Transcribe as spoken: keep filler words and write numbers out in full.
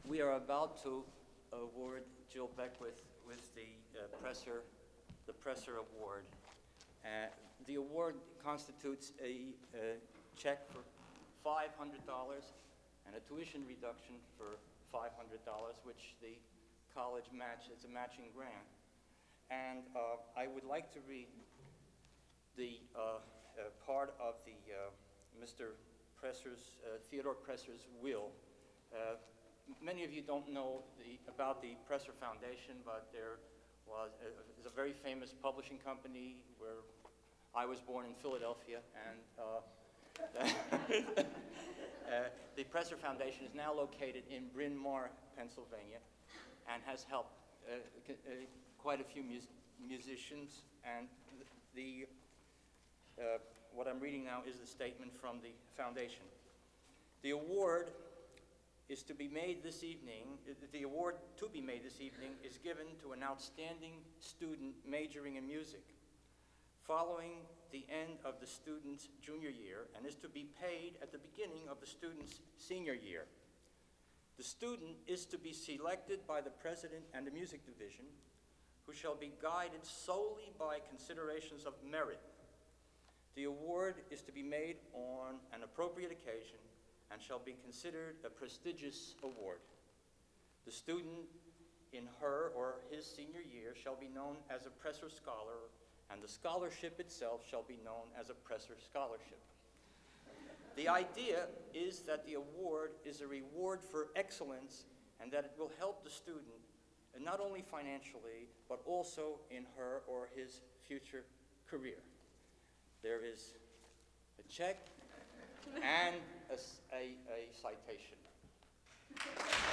We are about to award Jill Beckwith with the uh, Presser, the Presser Award. Uh, the award constitutes a uh, check for five hundred dollars and a tuition reduction for five hundred dollars, which the college match, it's a matching grant. And uh, I would like to read the uh, uh, part of the uh, Mister Presser's, uh, Theodore Presser's will. Uh, many of you don't know the, about the Presser Foundation, but there was a, is a very famous publishing company where I was born in Philadelphia, and uh, uh, the Presser Foundation is now located in Bryn Mawr, Pennsylvania, and has helped uh, c- uh, quite a few mus- musicians. And the, the uh, what I'm reading now is the statement from the foundation. The award is to be made this evening, the award to be made this evening is given to an outstanding student majoring in music following the end of the student's junior year, and is to be paid at the beginning of the student's senior year. The student is to be selected by the president and the music division, who shall be guided solely by considerations of merit. The award is to be made on an appropriate occasion and shall be considered a prestigious award. The student in her or his senior year shall be known as a Presser Scholar, and the scholarship itself shall be known as a Presser Scholarship. The idea is that the award is a reward for excellence and that it will help the student, and not only financially, but also in her or his future career. There is a check and a, a, a citation.